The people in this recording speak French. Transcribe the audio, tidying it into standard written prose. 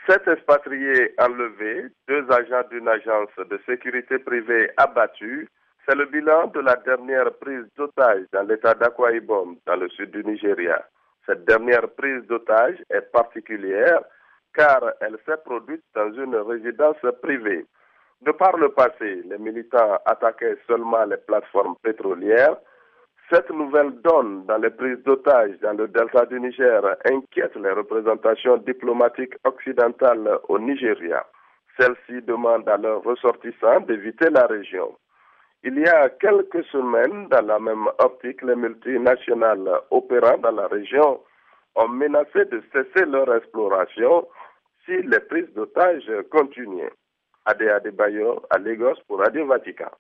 7 expatriés enlevés, 2 agents d'une agence de sécurité privée abattus. C'est le bilan de la dernière prise d'otage dans l'état d'Akwa Ibom, dans le sud du Nigeria. Cette dernière prise d'otage est particulière car elle s'est produite dans une résidence privée. De par le passé, les militants attaquaient seulement les plateformes pétrolières. Cette nouvelle donne dans les prises d'otages dans le delta du Niger inquiète les représentations diplomatiques occidentales au Nigeria. Celles-ci demandent à leurs ressortissants d'éviter la région. Il y a quelques semaines, dans la même optique, les multinationales opérant dans la région ont menacé de cesser leur exploration si les prises d'otages continuaient. Adé Adebayo à Lagos pour Radio Vatican.